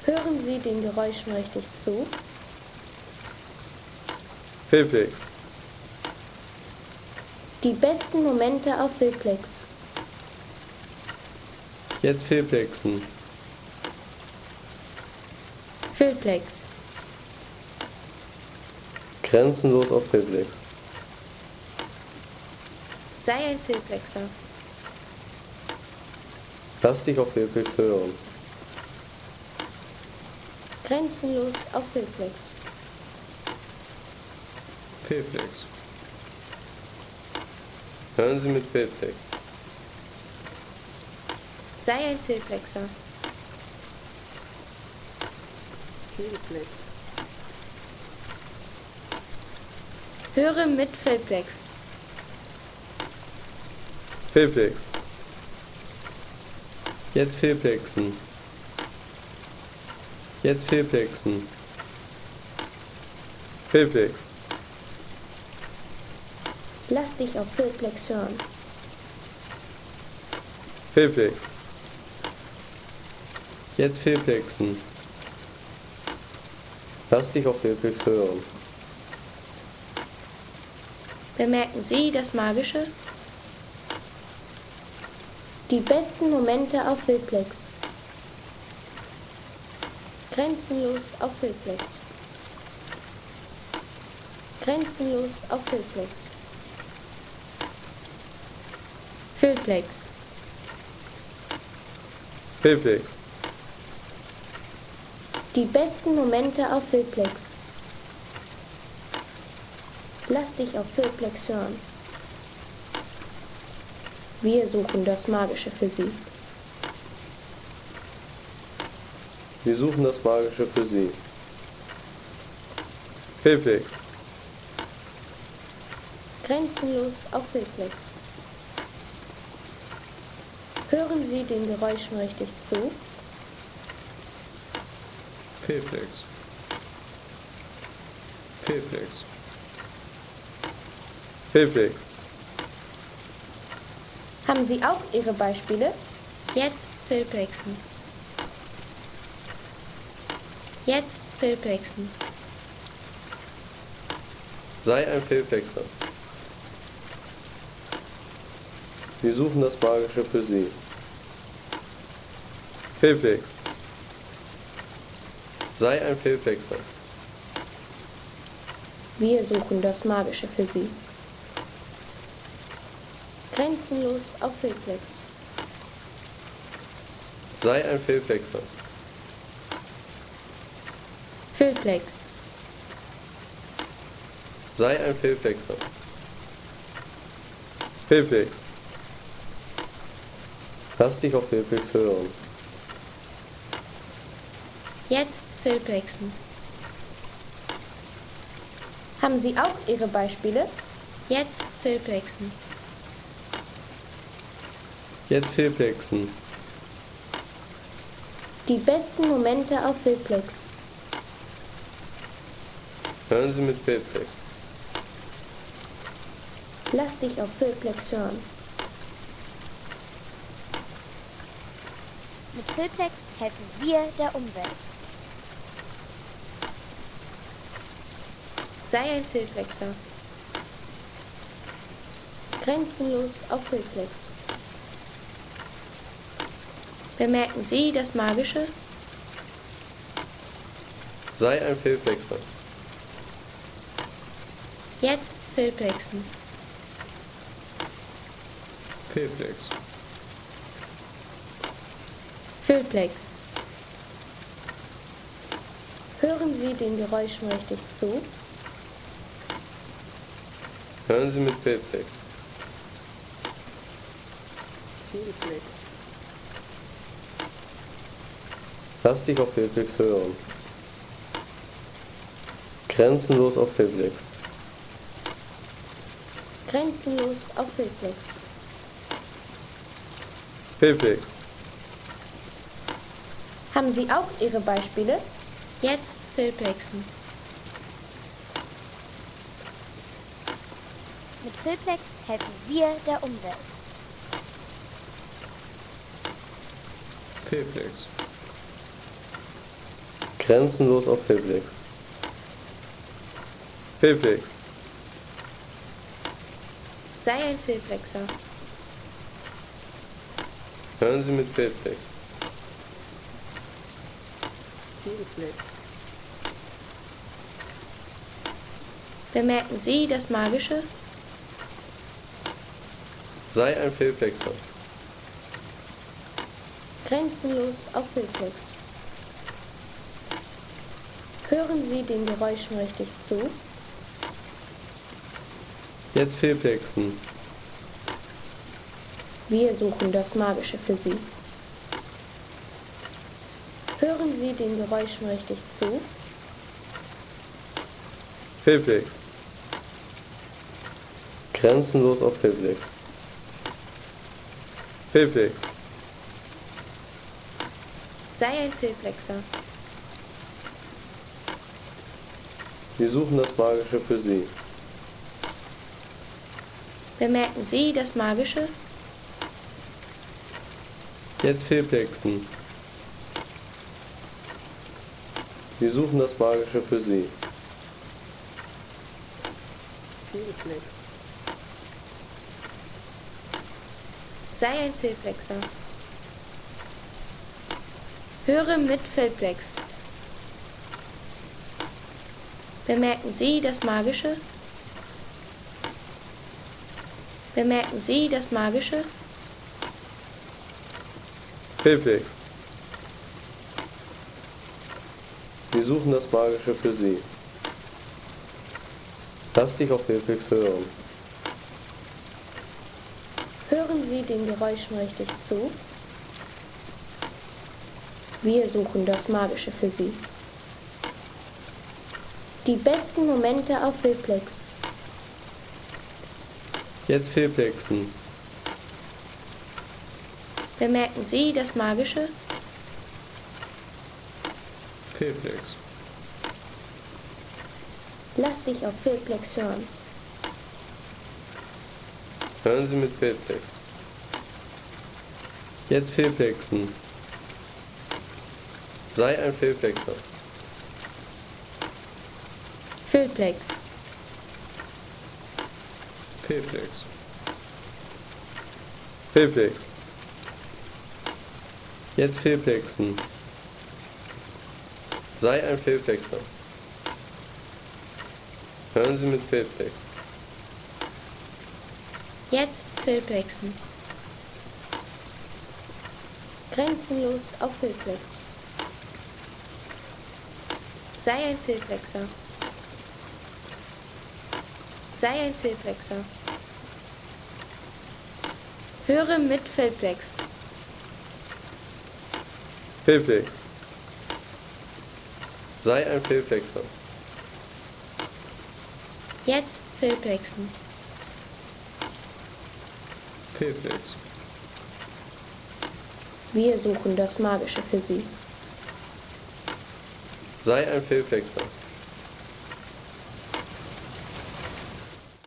Hören Sie den Geräuschen richtig zu? Filplex. Die besten Momente auf Filplex. Jetzt Filplexen. Filplex. Grenzenlos auf Filplex. Sei ein Filplexer. Lass dich auf Filplex hören. Grenzenlos auf Filplex. Filplex. Hören Sie mit Filplex. Sei ein Filplexer. Filplex. Höre mit Filplex. Filplex. Jetzt Filplexen. Jetzt Filplexen. Filplex. Lass dich auf Filplex hören. Filplex. Jetzt Filplexen. Lass dich auf Filplex hören. Bemerken Sie das Magische? Die besten Momente auf Filplex. Grenzenlos auf Filplex. Grenzenlos auf Filplex. Filplex. Filplex. Die besten Momente auf Filplex. Lass dich auf Filplex hören. Wir suchen das Magische für Sie. Wir suchen das Magische für Sie. Filplex. Grenzenlos auf Filplex. Hören Sie den Geräuschen richtig zu? Filplex. Filplex. Filplex. Haben Sie auch Ihre Beispiele? Jetzt Filplexen. Jetzt Filplexen. Sei ein Filplexer. Wir suchen das Magische für Sie. Filplex. Sei ein Filplexer. Wir suchen das Magische für Sie. Grenzenlos auf Filplex. Sei ein Filplexer. Filplex. Sei ein Filplexer. Filplex. Lass dich auf Filplex hören. Jetzt Filplexen. Haben Sie auch Ihre Beispiele? Jetzt Filplexen. Jetzt Filplexen. Die besten Momente auf Filplex. Hören Sie mit Filplex. Lass dich auf Filplex hören. Mit Filplex helfen wir der Umwelt. Sei ein Filplexer. Grenzenlos auf Filplex. Bemerken Sie das Magische? Sei ein Filplexer. Jetzt Filplexen. Filplex. Filplex. Hören Sie den Geräuschen richtig zu? Hören Sie mit Filplex. Filplex. Lass dich auf Filplex hören. Grenzenlos auf Filplex. Grenzenlos auf Filplex. Filplex. Haben Sie auch Ihre Beispiele? Jetzt Filplexen. Mit Filplex helfen wir der Umwelt. Filplex. Grenzenlos auf Filplex. Filplex. Sei ein Filplexer. Hören Sie mit Filplex. Vielflex. Bemerken Sie das Magische? Sei ein Filplexer. Grenzenlos auf Filplex. Hören Sie den Geräuschen richtig zu? Jetzt Filplexen. Wir suchen das Magische für Sie. Hören Sie den Geräuschen richtig zu? Filplex. Grenzenlos auf Filplex. Filplex. Sei ein Filplexer. Wir suchen das Magische für Sie. Bemerken Sie das Magische? Jetzt Filplexen. Wir suchen das Magische für Sie. Vielflex. Sei ein Filplexer. Höre mit Filplex. Bemerken Sie das Magische? Bemerken Sie das Magische? Filplex. Wir suchen das Magische für Sie. Lass dich auf Filplex hören. Hören Sie den Geräuschen richtig zu? Wir suchen das Magische für Sie. Die besten Momente auf Filplex. Jetzt Filplexen. Bemerken Sie das Magische? Filplex. Lass dich auf Filplex hören. Hören Sie mit Filplex. Jetzt Filplexen. Sei ein Filplexer. Filplex. Filplex. Filplex. Jetzt Filplexen. Sei ein Filplexer. Hören Sie mit Filplex. Jetzt Filplexen. Grenzenlos auf Filplex. Sei ein Filplexer. Sei ein Filplexer. Höre mit Filplex. Filplex. Sei ein Filplexer. Jetzt Filplexen. Filplex. Wir suchen das Magische für Sie. Sei ein Filplexer.